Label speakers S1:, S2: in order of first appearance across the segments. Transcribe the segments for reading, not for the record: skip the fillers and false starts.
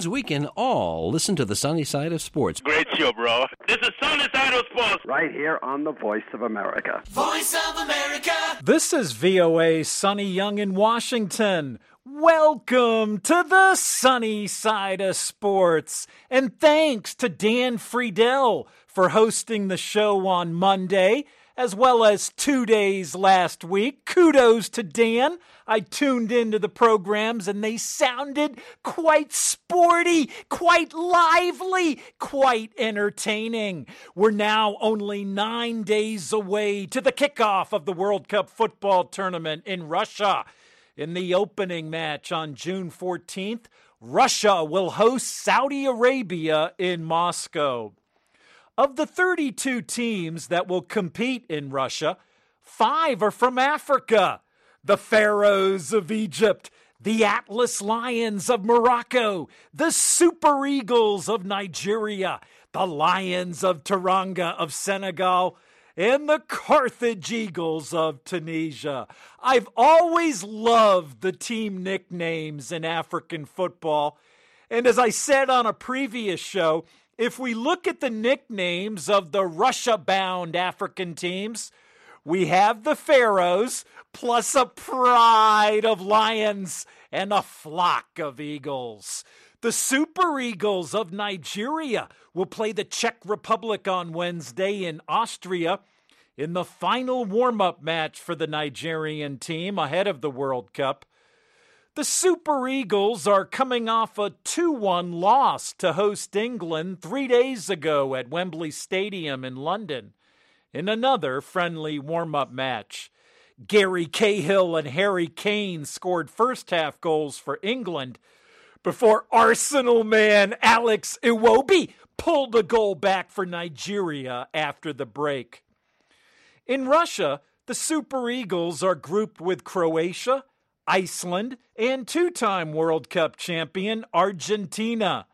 S1: means we can all listen to the sunny side of sports.
S2: Great show, bro. This is Sunny Side of Sports.
S3: Right here on the Voice of America.
S4: Voice of America.
S5: This is VOA Sunny Young in Washington. Welcome to the sunny side of sports. And thanks to Dan Friedel for hosting the show on Monday, as well as 2 days last week. Kudos to Dan. I tuned into the programs and they sounded quite sporty, quite lively, quite entertaining. We're now only 9 days away to the kickoff of the World Cup football tournament in Russia. In the opening match on June 14th, Russia will host Saudi Arabia in Moscow. Of the 32 teams that will compete in Russia, 5 are from Africa. The Pharaohs of Egypt, the Atlas Lions of Morocco, the Super Eagles of Nigeria, the Lions of Teranga of Senegal, and the Carthage Eagles of Tunisia. I've always loved the team nicknames in African football. And as I said on a previous show, if we look at the nicknames of the Russia-bound African teams, we have the Pharaohs, plus a pride of lions and a flock of eagles. The Super Eagles of Nigeria will play the Czech Republic on Wednesday in Austria in the final warm-up match for the Nigerian team ahead of the World Cup. The Super Eagles are coming off a 2-1 loss to host England 3 days ago at Wembley Stadium in London in another friendly warm-up match. Gary Cahill and Harry Kane scored first-half goals for England before Arsenal man Alex Iwobi pulled a goal back for Nigeria after the break. In Russia, the Super Eagles are grouped with Croatia, Iceland, and two-time World Cup champion Argentina.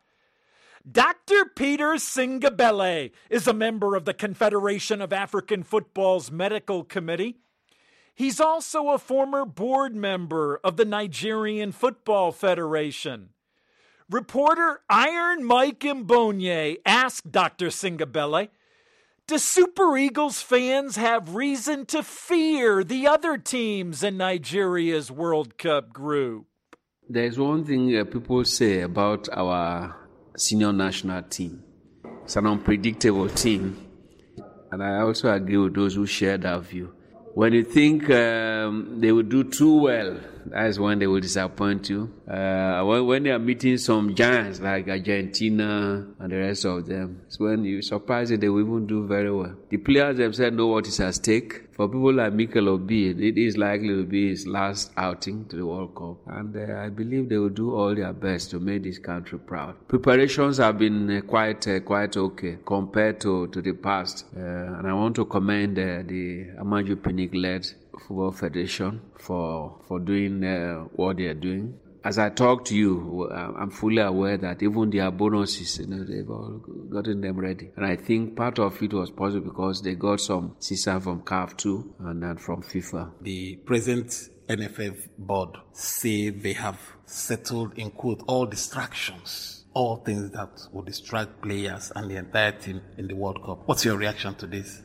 S5: Dr. Peter Singabele is a member of the Confederation of African Football's Medical Committee. He's also a former board member of the Nigerian Football Federation. Reporter Iron Mike Mbonye asked Dr. Singabele, do Super Eagles fans have reason to fear the other teams in Nigeria's World Cup group?
S6: There's one thing people say about our senior national team. It's an unpredictable team. And I also agree with those who share that view. When you think they will do too well, that's when they will disappoint you. When they are meeting some giants like Argentina and the rest of them, it's when you're surprised that they will even do very well. The players themselves know what is at stake. For people like Mikel Obi, it is likely to be his last outing to the World Cup. And I believe they will do all their best to make this country proud. Preparations have been quite okay compared to the past. And I want to commend the Amaju Pinnick-led Football Federation for doing what they are doing. As I talk to you, I'm fully aware that even their bonuses, they've all gotten them ready. And I think part of it was possible because they got some assistance from CAF too and then from FIFA.
S7: The present NFF board say they have settled, in quote, all distractions, all things that will distract players and the entire team in the World Cup. What's your reaction to this?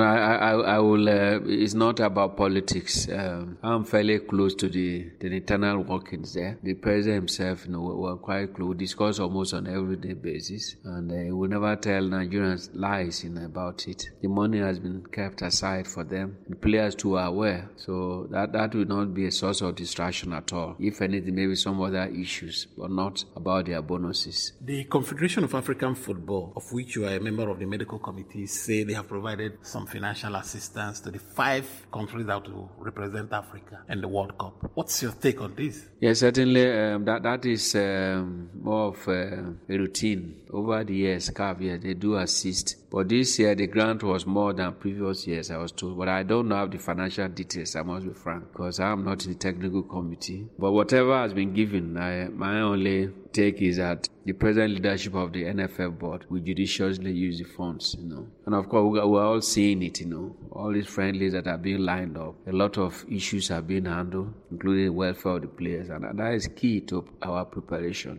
S6: I will. It's not about politics. I'm fairly close to the internal workings there. The president himself, we're quite close. We discuss almost on an everyday basis, and he will never tell Nigerians lies about it. The money has been kept aside for them. The players too are aware, so that will not be a source of distraction at all. If anything, maybe some other issues, but not about their bonuses.
S7: The Confederation of African Football, of which you are a member of the medical committee, say they have provided some financial assistance to the 5 countries that will represent Africa in the World Cup. What's your take on this?
S6: Yes, certainly that is more of a routine. Over the years, CAF, they do assist. But this year, the grant was more than previous years, I was told. But I don't have the financial details, I must be frank, because I'm not in the technical committee. But whatever has been given, my only take is that the present leadership of the NFF board will judiciously use the funds, And of course, we're all seeing it, all these friendlies that are being lined up. A lot of issues are being handled, including the welfare of the players, and that is key to our preparations.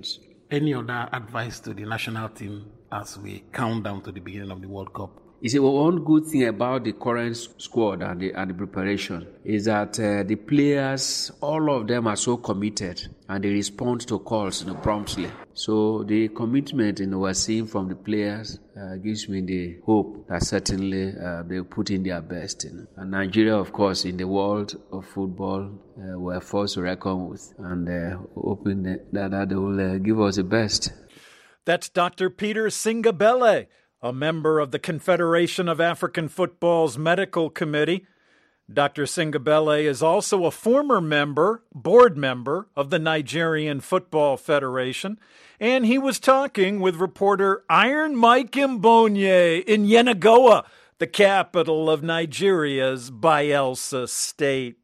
S7: Any other advice to the national team as we count down to the beginning of the World Cup?
S6: You see, one good thing about the current squad and the preparation is that the players, all of them are so committed and they respond to calls promptly. So the commitment we're seeing from the players gives me the hope that certainly they'll put in their best. And Nigeria, of course, in the world of football, we're forced to reckon with, and hoping that they will give us the best.
S5: That's Dr. Peter Singabele, a member of the Confederation of African Football's Medical Committee. Dr. Singabele is also a former board member of the Nigerian Football Federation, and he was talking with reporter Iron Mike Mbonye in Yenagoa, the capital of Nigeria's Bayelsa State.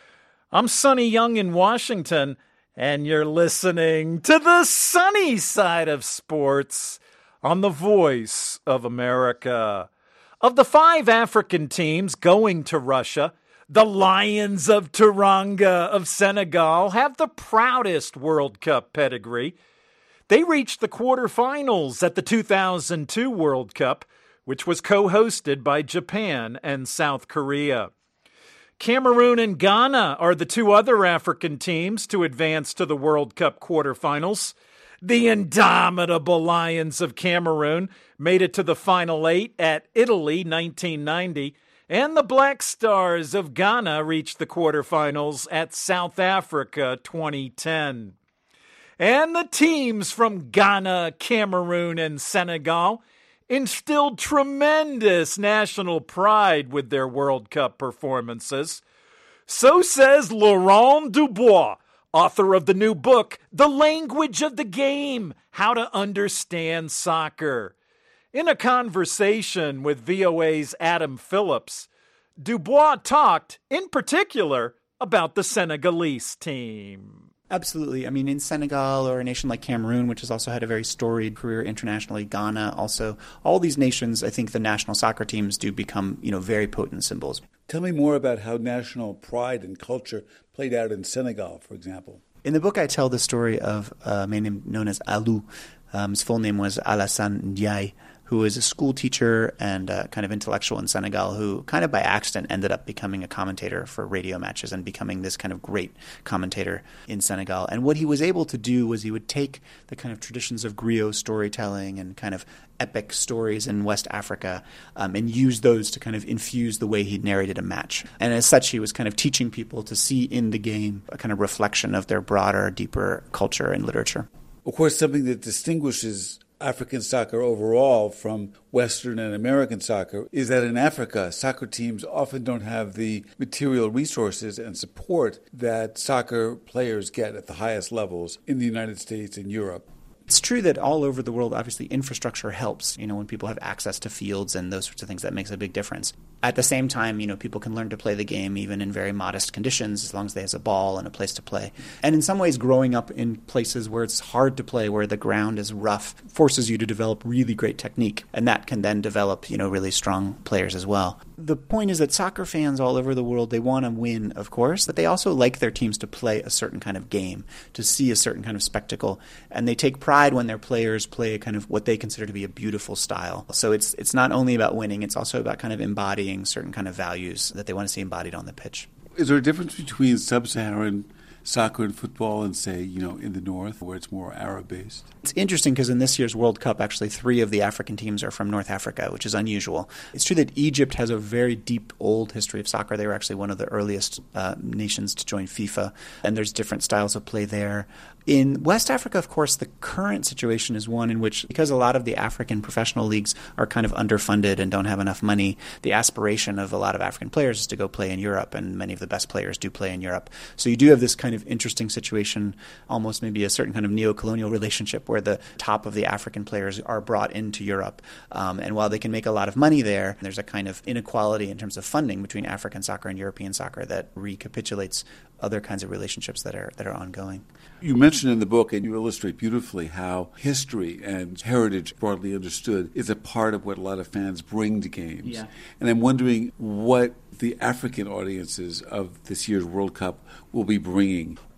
S5: I'm Sonny Young in Washington, and you're listening to the sunny side of sports on the Voice of America. Of the 5 African teams going to Russia, the Lions of Teranga of Senegal have the proudest World Cup pedigree. They reached the quarterfinals at the 2002 World Cup, which was co-hosted by Japan and South Korea. Cameroon and Ghana are the 2 other African teams to advance to the World Cup quarterfinals. The indomitable Lions of Cameroon made it to the Final 8 at Italy 1990, and the Black Stars of Ghana reached the quarterfinals at South Africa 2010. And the teams from Ghana, Cameroon, and Senegal instilled tremendous national pride with their World Cup performances. So says Laurent Dubois, author of the new book, The Language of the Game, How to Understand Soccer. In a conversation with VOA's Adam Phillips, Dubois talked, in particular, about the Senegalese team.
S4: Absolutely. I mean, in Senegal or a nation like Cameroon, which has also had a very storied career internationally, Ghana also, all these nations, I think the national soccer teams do become, very potent symbols.
S8: Tell me more about how national pride and culture played out in Senegal, for example.
S4: In the book, I tell the story of a man known as Alou. His full name was Alassane Ndiaye, who was a school teacher and kind of intellectual in Senegal, who kind of by accident ended up becoming a commentator for radio matches and becoming this kind of great commentator in Senegal. And what he was able to do was he would take the kind of traditions of griot storytelling and kind of epic stories in West Africa and use those to kind of infuse the way he narrated a match. And as such, he was kind of teaching people to see in the game a kind of reflection of their broader, deeper culture and literature.
S8: Of course, something that distinguishes African soccer overall from Western and American soccer is that in Africa, soccer teams often don't have the material resources and support that soccer players get at the highest levels in the United States and Europe.
S4: It's true that all over the world, obviously, infrastructure helps. When people have access to fields and those sorts of things, that makes a big difference. At the same time, people can learn to play the game even in very modest conditions as long as they have a ball and a place to play. And in some ways, growing up in places where it's hard to play, where the ground is rough, forces you to develop really great technique. And that can then develop, really strong players as well. The point is that soccer fans all over the world, they want to win, of course, but they also like their teams to play a certain kind of game, to see a certain kind of spectacle. And they take pride when their players play a kind of what they consider to be a beautiful style. So it's not only about winning, it's also about kind of embodying certain kind of values that they want to see embodied on the pitch.
S8: Is there a difference between sub-Saharan soccer and football and, say, in the north where it's more Arab-based?
S4: It's interesting because in this year's World Cup, actually 3 of the African teams are from North Africa, which is unusual. It's true that Egypt has a very deep, old history of soccer. They were actually one of the earliest nations to join FIFA, and there's different styles of play there. In West Africa, of course, the current situation is one in which, because a lot of the African professional leagues are kind of underfunded and don't have enough money, the aspiration of a lot of African players is to go play in Europe, and many of the best players do play in Europe. So you do have this kind of interesting situation, almost maybe a certain kind of neo-colonial relationship where the top of the African players are brought into Europe. And while they can make a lot of money there, there's a kind of inequality in terms of funding between African soccer and European soccer that recapitulates other kinds of relationships that are ongoing.
S8: You mentioned in the book, and you illustrate beautifully, how history and heritage, broadly understood, is a part of what a lot of fans bring to games.
S4: Yeah.
S8: And I'm wondering what the African audiences of this year's World Cup will be bringing.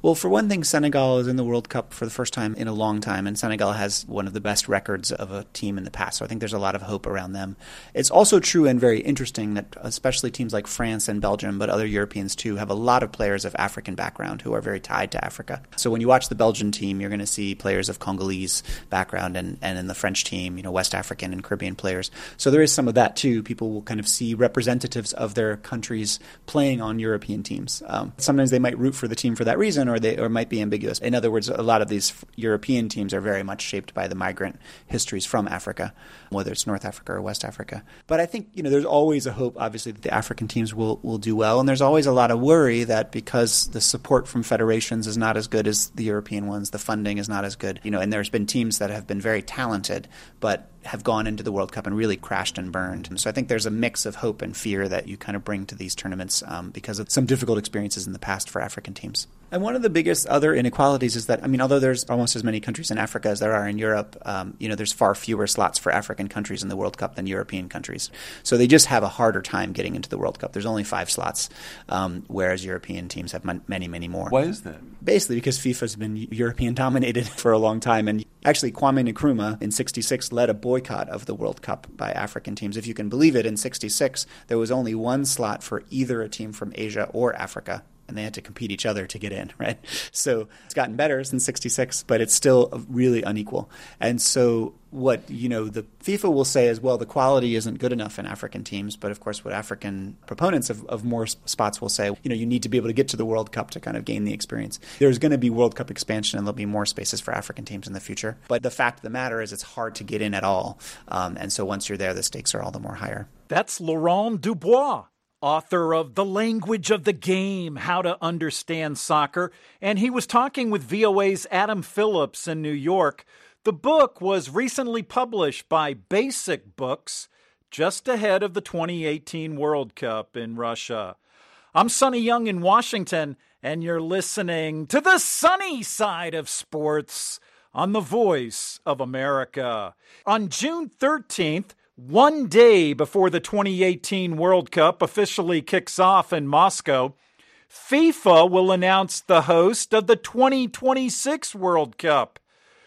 S4: Well, for one thing, Senegal is in the World Cup for the first time in a long time, and Senegal has one of the best records of a team in the past. So I think there's a lot of hope around them. It's also true and very interesting that especially teams like France and Belgium, but other Europeans too, have a lot of players of African background who are very tied to Africa. So when you watch the Belgian team, you're going to see players of Congolese background, and in the French team, West African and Caribbean players. So there is some of that too. People will kind of see representatives of their countries playing on European teams. Sometimes they might root for the team for that reason, or might be ambiguous. In other words, a lot of these European teams are very much shaped by the migrant histories from Africa, whether it's North Africa or West Africa. But I think there's always a hope, obviously, that the African teams will do well, and there's always a lot of worry that because the support from federations is not as good as the European ones, the funding is not as good. And there's been teams that have been very talented, but have gone into the World Cup and really crashed and burned. So I think there's a mix of hope and fear that you kind of bring to these tournaments because of some difficult experiences in the past for African teams. And one of the biggest other inequalities is that, although there's almost as many countries in Africa as there are in Europe, there's far fewer slots for African countries in the World Cup than European countries. So they just have a harder time getting into the World Cup. There's only 5 slots, whereas European teams have many, many more.
S8: Why is that?
S4: Basically because FIFA's been European-dominated for a long time. And actually, Kwame Nkrumah in '66 led a boycott of the World Cup by African teams. If you can believe it, in '66, there was only 1 slot for either a team from Asia or Africa, and they had to compete each other to get in, right? So it's gotten better since '66, but it's still really unequal. And so what, the FIFA will say is, well, the quality isn't good enough in African teams. But of course, what African proponents of more spots will say, you need to be able to get to the World Cup to kind of gain the experience. There's going to be World Cup expansion, and there'll be more spaces for African teams in the future. But the fact of the matter is it's hard to get in at all. And so once you're there, the stakes are all the more higher.
S5: That's Laurent Dubois, author of The Language of the Game, How to Understand Soccer. And he was talking with VOA's Adam Phillips in New York. The book was recently published by Basic Books just ahead of the 2018 World Cup in Russia. I'm Sonny Young in Washington, and you're listening to the sunny side of sports on the Voice of America. On June 13th, one day before the 2018 World Cup officially kicks off in Moscow, FIFA will announce the host of the 2026 World Cup.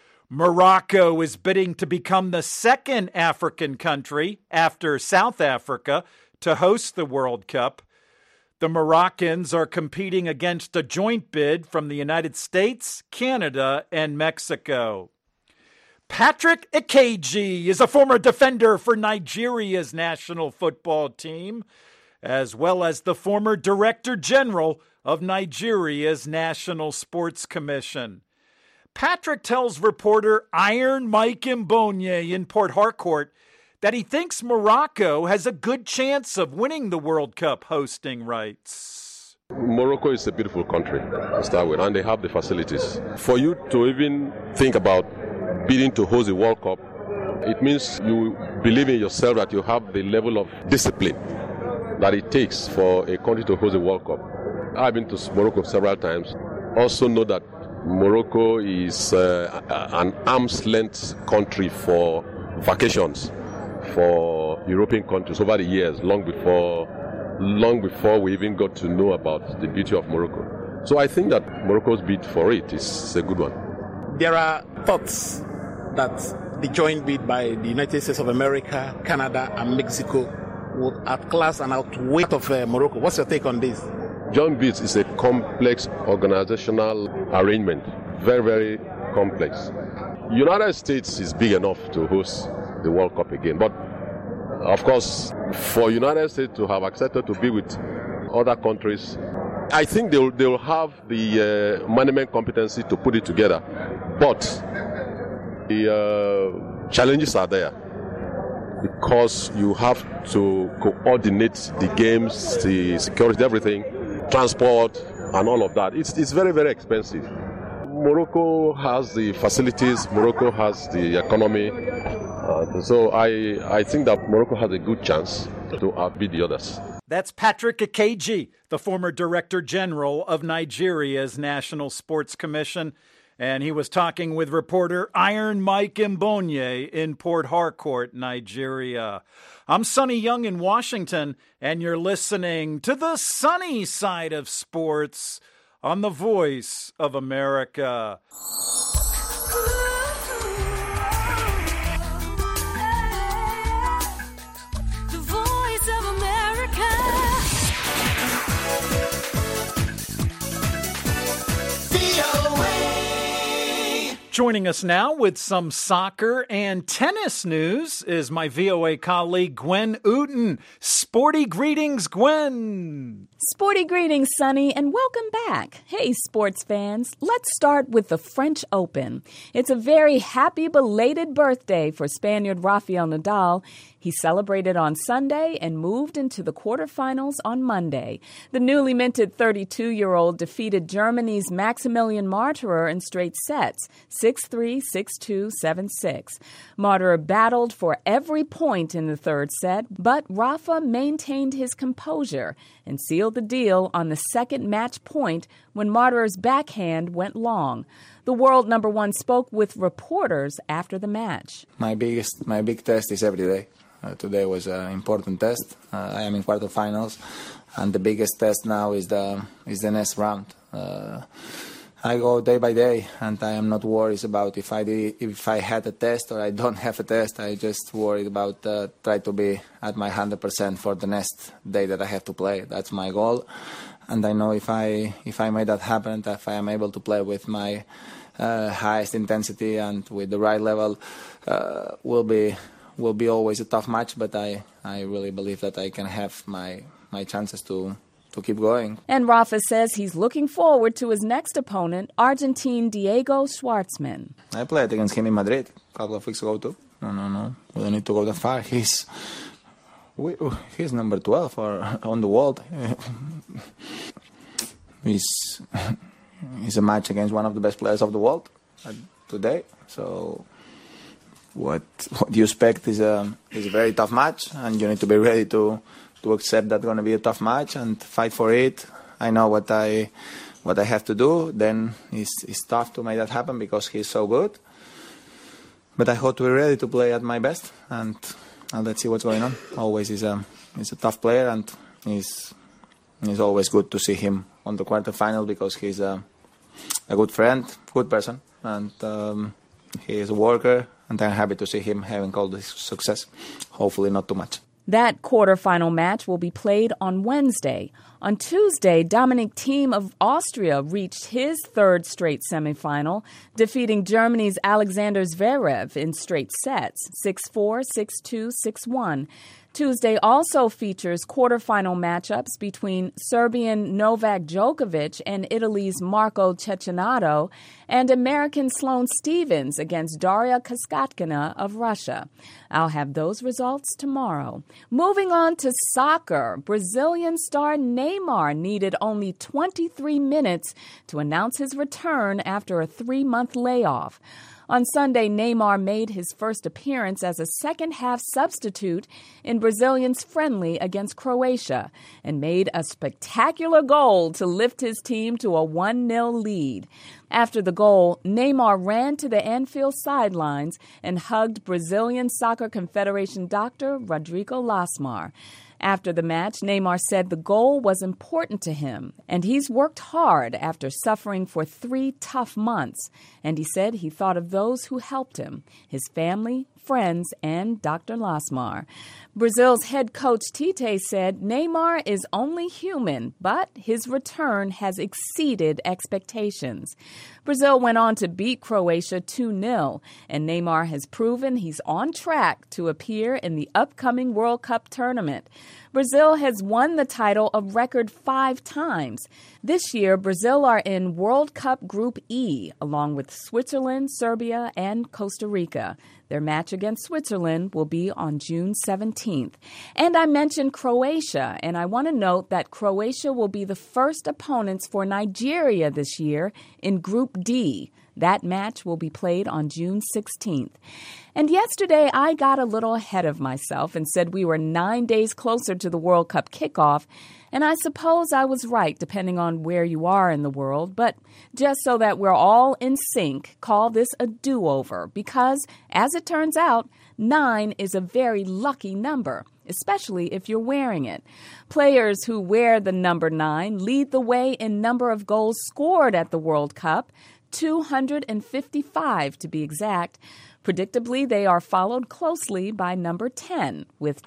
S5: Morocco is bidding to become the second African country after South Africa to host the World Cup. The Moroccans are competing against a joint bid from the United States, Canada, and Mexico. Patrick Ikeji is a former defender for Nigeria's national football team, as well as the former Director General of Nigeria's National Sports Commission. Patrick tells reporter Iron Mike Mbonye in Port Harcourt that he thinks Morocco has a good chance of winning the World Cup hosting rights.
S9: Morocco is a beautiful country to start with, and they have the facilities. For you to even think about bidding to host the World Cup, it means you believe in yourself that you have the level of discipline that it takes for a country to host a World Cup. I've been to Morocco several times. Also know that Morocco is an arm's length country for vacations for European countries over the years, long before we even got to know about the beauty of Morocco. So I think that Morocco's bid for it is a good one.
S7: There are thoughts that the joint bid by the United States of America, Canada, and Mexico would outclass and outweigh of Morocco. What's your take on this?
S9: Joint bids is a complex organizational arrangement, very, very complex. United States is big enough to host the World Cup again, but of course, for United States to have accepted to be with other countries, I think they'll have the management competency to put it together, but the challenges are there because you have to coordinate the games, the security, everything, transport, and all of that. It's very, very expensive. Morocco has the facilities, Morocco has the economy, so I think that Morocco has a good chance to outbid the others.
S5: That's Patrick Ikeji, the former Director General of Nigeria's National Sports Commission, and he was talking with reporter Iron Mike Mbonye in Port Harcourt, Nigeria. I'm Sonny Young in Washington, and you're listening to the sunny side of sports on the Voice of America.
S10: The Voice of America.
S5: Joining us now with some soccer and tennis news is my VOA colleague, Gwen Uten. Sporty greetings, Gwen.
S11: Sporty greetings, Sonny, and welcome back. Hey, sports fans, let's start with the French Open. It's a very happy belated birthday for Spaniard Rafael Nadal. He celebrated on Sunday and moved into the quarterfinals on Monday. The newly minted 32-year-old defeated Germany's Maximilian Marterer in straight sets, 6-3, 6-2, 7-6. Marterer battled for every point in the third set, but Rafa maintained his composure and sealed the deal on the second match point when Marterer's backhand went long. The world number one spoke with reporters after the match.
S12: My big test is every day. Today was an important test. I am in quarterfinals, and the biggest test now is the next round. I go day by day, and I am not worried about if I had a test or I don't have a test. I just worried about try to be at my 100% for the next day that I have to play. That's my goal, and I know if I make that happen, if I am able to play with my highest intensity and with the right level, will be always a tough match. But I really believe that I can have my chances to keep going.
S11: And Rafa says he's looking forward to his next opponent, Argentine Diego Schwartzman.
S12: I played against him in Madrid a couple of weeks ago too. No. We don't need to go that far. He's number 12 on the world. He's a match against one of the best players of the world today. So what you expect is a very tough match, and you need to be ready to accept that's going to be a tough match and fight for it. I know what I have to do. Then it's tough to make that happen because he's so good. But I hope to be ready to play at my best, and let's see what's going on. Always he's a tough player, and it's always good to see him on the quarterfinal because he's a good friend, good person, and he is a worker. And I'm happy to see him having all this success. Hopefully not too much.
S11: That quarterfinal match will be played on Wednesday. On Tuesday, Dominic Thiem of Austria reached his third straight semifinal, defeating Germany's Alexander Zverev in straight sets, 6-4, 6-2, 6-1. Tuesday also features quarterfinal matchups between Serbian Novak Djokovic and Italy's Marco Cecchinato, and American Sloane Stephens against Daria Kasatkina of Russia. I'll have those results tomorrow. Moving on to soccer, Brazilian star Neymar needed only 23 minutes to announce his return after a 3-month layoff. On Sunday, Neymar made his first appearance as a second-half substitute in Brazilians' friendly against Croatia and made a spectacular goal to lift his team to a 1-0 lead. After the goal, Neymar ran to the Anfield sidelines and hugged Brazilian Soccer Confederation doctor Rodrigo Lasmar. After the match, Neymar said the goal was important to him, and he's worked hard after suffering for 3 tough months. And he said he thought of those who helped him, his family, friends, and Dr. Lasmar. Brazil's head coach Tite said Neymar is only human, but his return has exceeded expectations. Brazil went on to beat Croatia 2-0, and Neymar has proven he's on track to appear in the upcoming World Cup tournament. Brazil has won the title a record 5 times. This year, Brazil are in World Cup Group E, along with Switzerland, Serbia, and Costa Rica. Their match against Switzerland will be on June 17th. And I mentioned Croatia, and I want to note that Croatia will be the first opponents for Nigeria this year in Group D. That match will be played on June 16th. And yesterday, I got a little ahead of myself and said we were 9 days closer to the World Cup kickoff. And I suppose I was right, depending on where you are in the world. But just so that we're all in sync, call this a do-over. Because, as it turns out, 9 is a very lucky number, especially if you're wearing it. Players who wear the number 9 lead the way in number of goals scored at the World Cup, 255 to be exact. Predictably, they are followed closely by number 10 with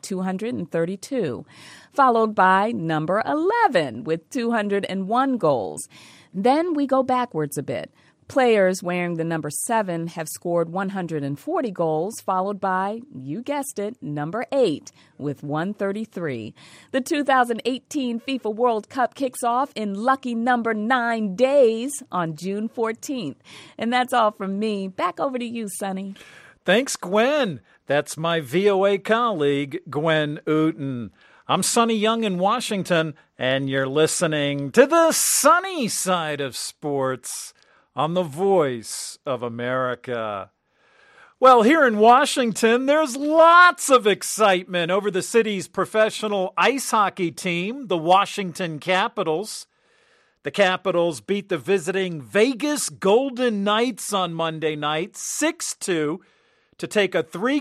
S11: 232, followed by number 11 with 201 goals. Then we go backwards a bit. Players wearing the number 7 have scored 140 goals, followed by, you guessed it, number 8 with 133. The 2018 FIFA World Cup kicks off in lucky number 9 days on June 14th. And that's all from me. Back over to you, Sonny.
S5: Thanks, Gwen. That's my VOA colleague, Gwen Ooten. I'm Sonny Young in Washington, and you're listening to the sunny side of sports on the Voice of America. Well, here in Washington, there's lots of excitement over the city's professional ice hockey team, the Washington Capitals. The Capitals beat the visiting Vegas Golden Knights on Monday night, 6-2, to take a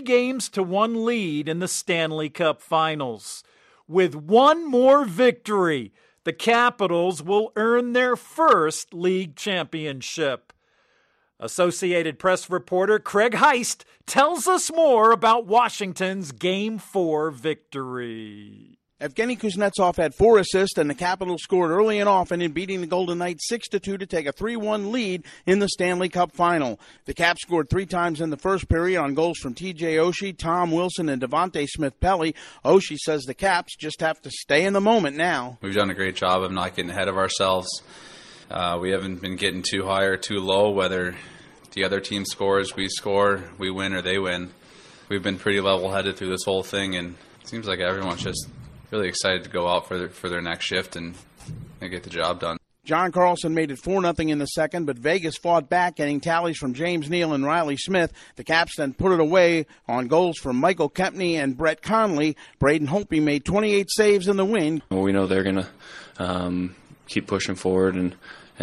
S5: 3-1 lead in the Stanley Cup Finals. With one more victory, the Capitals will earn their first league championship. Associated Press reporter Craig Heist tells us more about Washington's Game 4 victory.
S13: Evgeny Kuznetsov had 4 assists, and the Capitals scored early and often in beating the Golden Knights 6-2 to take a 3-1 lead in the Stanley Cup Final. The Caps scored 3 times in the first period on goals from T.J. Oshie, Tom Wilson, and Devontae Smith-Pelly. Oshie says the Caps just have to stay in the moment now.
S14: We've done a great job of not getting ahead of ourselves. We haven't been getting too high or too low. Whether the other team scores, we score, we win, or they win. We've been pretty level-headed through this whole thing, and it seems like everyone's just really excited to go out for their next shift and get the job done.
S13: John Carlson made it 4-0 in the second, but Vegas fought back, getting tallies from James Neal and Riley Smith. The Caps then put it away on goals from Michael Kempney and Brett Conley. Braden Holtby made 28 saves in the win.
S15: Well, we know they're going to keep pushing forward, and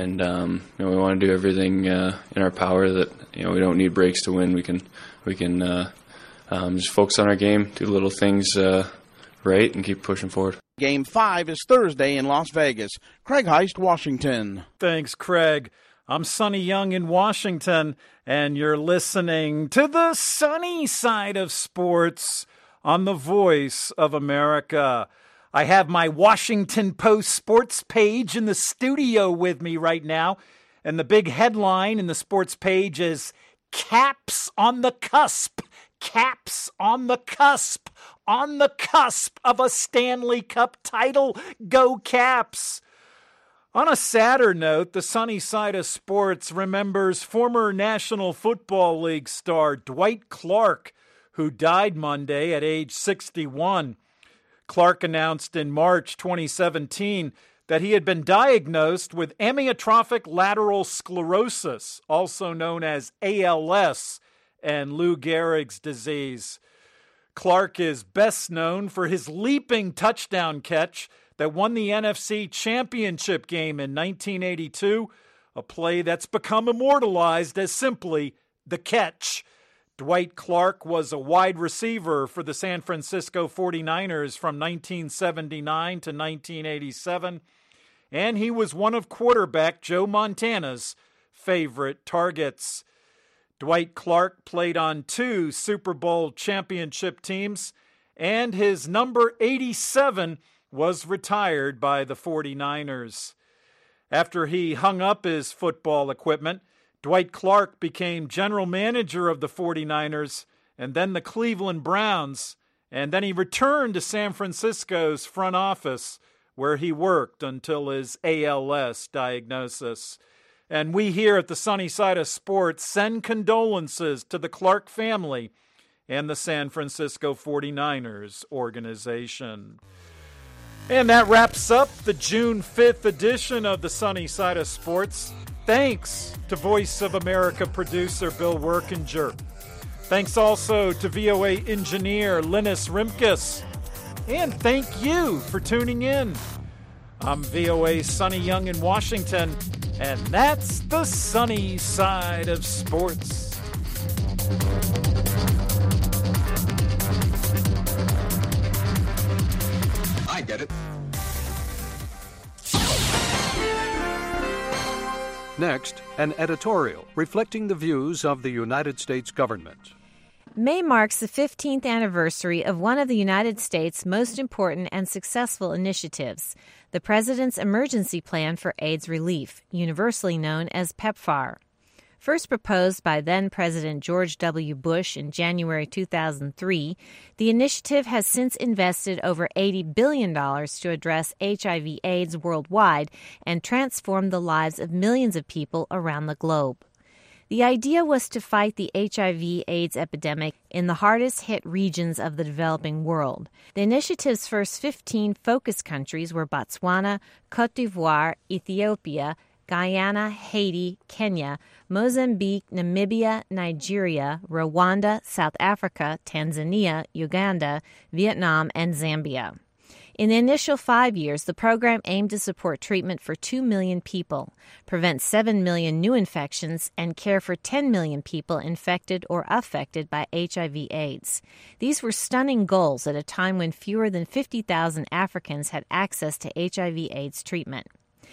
S15: we want to do everything in our power that we don't need breaks to win. We can just focus on our game, do little things right, and keep pushing forward.
S13: Game 5 is Thursday in Las Vegas. Craig Heist, Washington.
S5: Thanks, Craig. I'm Sonny Young in Washington, and you're listening to the sunny side of sports on the Voice of America. I have my Washington Post sports page in the studio with me right now, and the big headline in the sports page is Caps on the Cusp. Caps on the cusp of a Stanley Cup title. Go Caps! On a sadder note, the sunny side of sports remembers former National Football League star Dwight Clark, who died Monday at age 61. Clark announced in March 2017 that he had been diagnosed with amyotrophic lateral sclerosis, also known as ALS, and Lou Gehrig's disease. Clark is best known for his leaping touchdown catch that won the NFC Championship game in 1982, a play that's become immortalized as simply the catch. Dwight Clark was a wide receiver for the San Francisco 49ers from 1979 to 1987, and he was one of quarterback Joe Montana's favorite targets. Dwight Clark played on 2 Super Bowl championship teams, and his number 87 was retired by the 49ers. After he hung up his football equipment, Dwight Clark became general manager of the 49ers and then the Cleveland Browns, and then he returned to San Francisco's front office, where he worked until his ALS diagnosis. And we here at the Sunny Side of Sports send condolences to the Clark family and the San Francisco 49ers organization. And that wraps up the June 5th edition of the Sunny Side of Sports. Thanks to Voice of America producer Bill Workinger. Thanks also to VOA engineer Linus Rimkus. And thank you for tuning in. I'm VOA Sonny Young in Washington, and that's the Sunny Side of Sports.
S16: get it.
S17: Next, an editorial reflecting the views of the United States government.
S18: May marks the 15th anniversary of one of the United States' most important and successful initiatives, the President's Emergency Plan for AIDS Relief, universally known as PEPFAR. First proposed by then-President George W. Bush in January 2003, the initiative has since invested over $80 billion to address HIV/AIDS worldwide and transform the lives of millions of people around the globe. The idea was to fight the HIV/AIDS epidemic in the hardest-hit regions of the developing world. The initiative's first 15 focus countries were Botswana, Cote d'Ivoire, Ethiopia, Guyana, Haiti, Kenya, Mozambique, Namibia, Nigeria, Rwanda, South Africa, Tanzania, Uganda, Vietnam, and Zambia. In the initial 5 years, the program aimed to support treatment for 2 million people, prevent 7 million new infections, and care for 10 million people infected or affected by HIV/AIDS. These were stunning goals at a time when fewer than 50,000 Africans had access to HIV/AIDS treatment.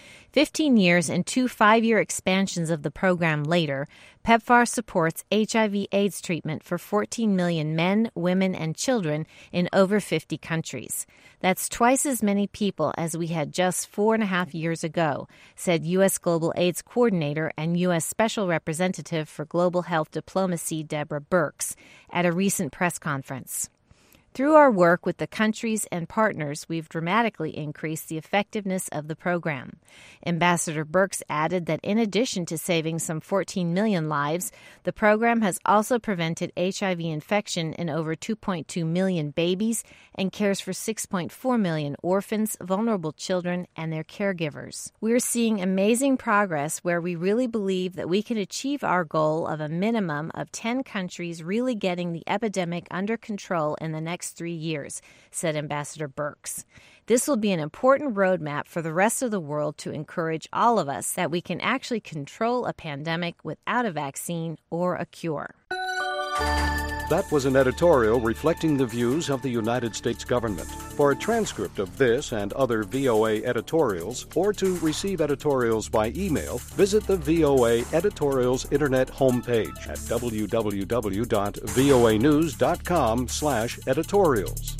S18: 15 years and 2 5-year expansions of the program later, PEPFAR supports HIV/AIDS treatment for 14 million men, women, and children in over 50 countries. That's twice as many people as we had just 4.5 years ago, said U.S. Global AIDS Coordinator and U.S. Special Representative for Global Health Diplomacy Deborah Birx at a recent press conference. Through our work with the countries and partners, we've dramatically increased the effectiveness of the program. Ambassador Birx added that in addition to saving some 14 million lives, the program has also prevented HIV infection in over 2.2 million babies and cares for 6.4 million orphans, vulnerable children, and their caregivers. We're seeing amazing progress where we really believe that we can achieve our goal of a minimum of 10 countries really getting the epidemic under control in the next 3 years, said Ambassador Birx. This will be an important roadmap for the rest of the world to encourage all of us that we can actually control a pandemic without a vaccine or a cure.
S17: That was an editorial reflecting the views of the United States government. For a transcript of this and other VOA editorials, or to receive editorials by email, visit the VOA Editorials Internet homepage at www.voanews.com/editorials.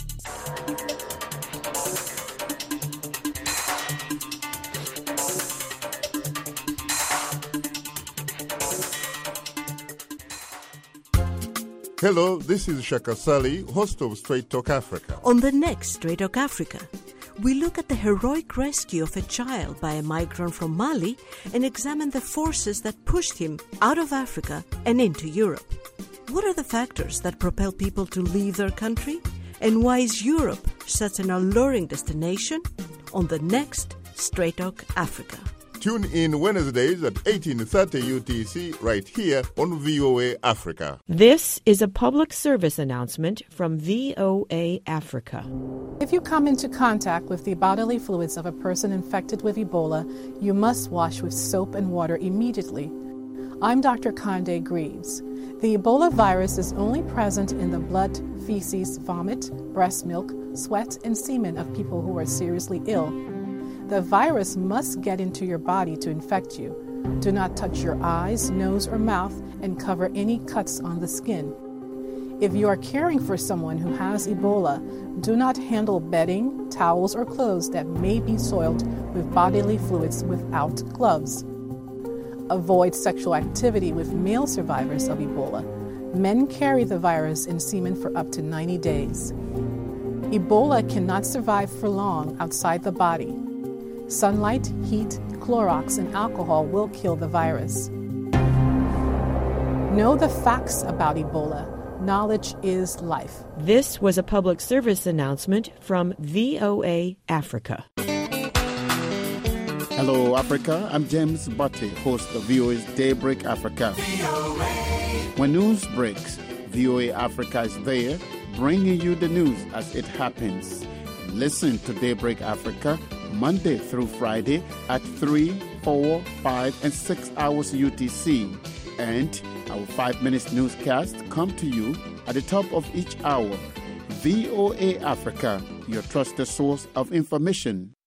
S19: Hello, this is Shaka Sali, host of Straight Talk Africa.
S20: On the next Straight Talk Africa, we look at the heroic rescue of a child by a migrant from Mali and examine the forces that pushed him out of Africa and into Europe. What are the factors that propel people to leave their country? And why is Europe such an alluring destination? On the next Straight Talk Africa.
S19: Tune in Wednesdays at 18:30 UTC right here on VOA Africa.
S21: This is a public service announcement from VOA Africa.
S22: If you come into contact with the bodily fluids of a person infected with Ebola, you must wash with soap and water immediately. I'm Dr. Conde Greaves. The Ebola virus is only present in the blood, feces, vomit, breast milk, sweat, and semen of people who are seriously ill. The virus must get into your body to infect you. Do not touch your eyes, nose, or mouth, and cover any cuts on the skin. If you are caring for someone who has Ebola, do not handle bedding, towels, or clothes that may be soiled with bodily fluids without gloves. Avoid sexual activity with male survivors of Ebola. Men carry the virus in semen for up to 90 days. Ebola cannot survive for long outside the body. Sunlight, heat, Clorox, and alcohol will kill the virus. Know the facts about Ebola. Knowledge is life.
S21: This was a public service announcement from VOA Africa.
S23: Hello, Africa. I'm James Butley, host of VOA's Daybreak Africa. When news breaks, VOA Africa is there, bringing you the news as it happens. Listen to Daybreak Africa Monday through Friday at 3, 4, 5, and 6 hours UTC. And our 5-minute newscast come to you at the top of each hour. VOA Africa, your trusted source of information.